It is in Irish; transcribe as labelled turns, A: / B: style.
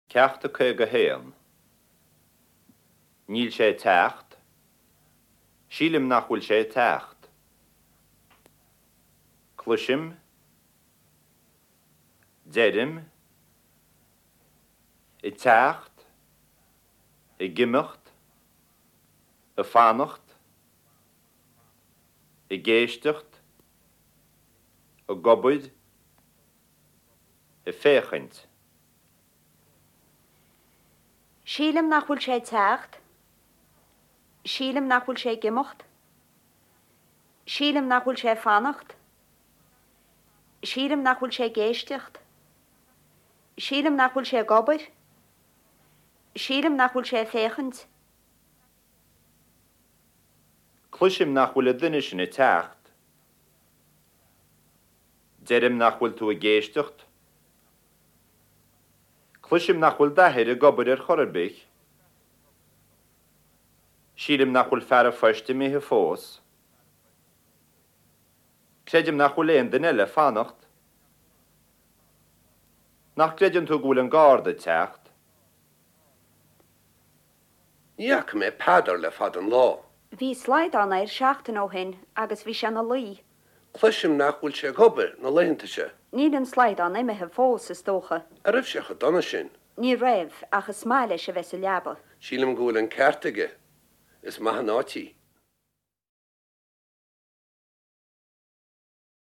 A: Ceachta chuige héan. Níl sé teacht. Sílim nach bhfuil sé teacht. Cluisim. Derim. I teacht. I gimicht. I fanacht. I géistecht. I gobud. I féchint.
B: Sílim nach bhfuil sé teacht. Sílim nach bhfuil sé gimocht. Sílim nach bhfuil sé fanacht. Sílim nach bhfuil sé géistecht. Sílim nach bhfuil sé gobud. Sílim nach bhfuil sé féchint.
A: Cluisim nach bhfuil a duine sin I teacht. Derim nach bhfuil tú a géistecht. Cluisim nach bhfuil dathir a gobud ar chorarbich. Sílim nach bhfuil fear a foiste míthe fós. Credim nach bhfuil éon den eile fanacht. Nach credim tú gúil an gáda teacht.
C: Iach mé padar le fad an lá.
B: Bhí sláid anna ar seachtain ó hin agus bhí se na lí.
C: Cluisim nach bhfuil sé gobar na léanta se.
B: Níl an sláid an imethe fós is dócha.
C: A raibh se donna sin.
B: Ní raibh achas smáile se bheits a leaba.
C: Sílim gúil an ceartaige. Is maith nátí.